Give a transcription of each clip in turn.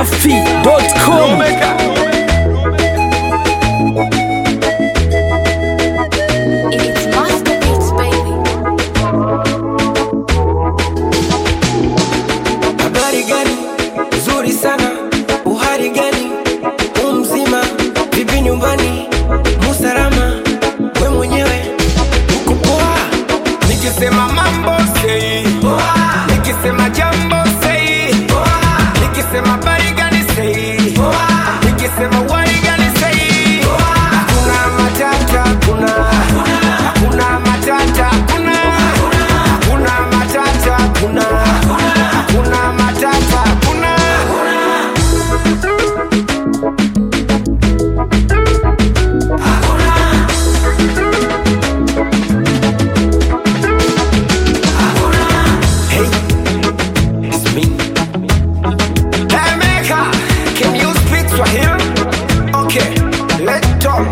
dachimsafi.com. Habari gani? Nzuri sana. Uhari gani? Umzima. Vipi nyumbani? Musarama. We mwenyewe uko poa? Nikisema mambo say poa, nikisema jambo say poa, nikisema habari gani say poa, nikisema wali gani say poa. Hakuna matata, hakuna matata, hakuna matata, hakuna matata, Hey, it's me. Hey, Mecca, can you speak Swahili? Okay, let's talk.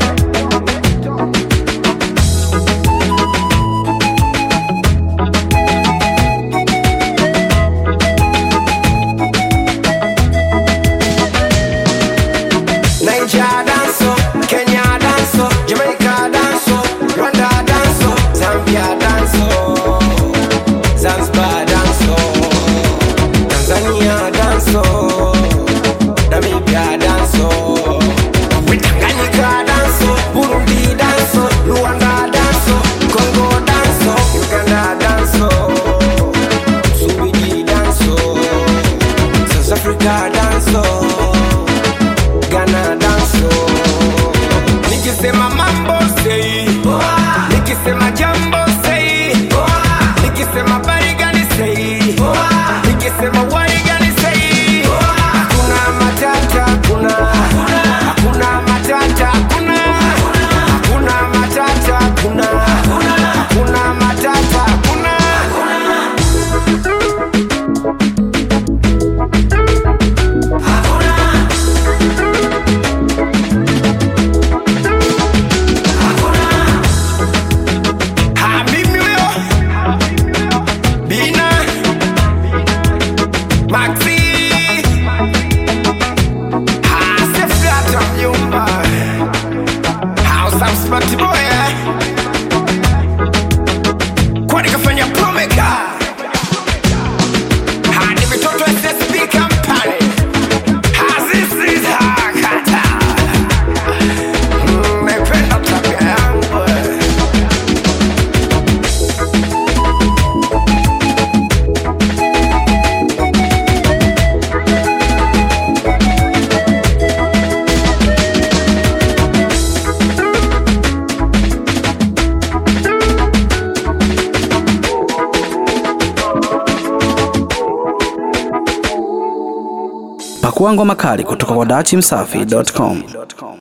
Nigeria danso, Kenya danso, Jamaica danso, Rwanda danso, Zambia danso, Zanzibar danso, Tanzania danso, Namibia danso, Tanganyika danso, Burundi danso, Rwanda danso, Congo danso, Uganda danso, Msumbiji danso, South Africa danso, Ghana danso. Nikisema mambo say poa, nikisema jambo say poa, nikisema habari gani say poa, nikisema wali gani say poa. Hakuna matata, hakuna matata, hakuna matata, hakuna matata, mimi huyo Bina Maxi Sefgata mjumba House of Smart Boy Kwani kafanya promeka ni mitoto SSB Company This is Hakata. Mependa tabia yangu Pakua ngoma kali kutoka kwa dachimsafi.com.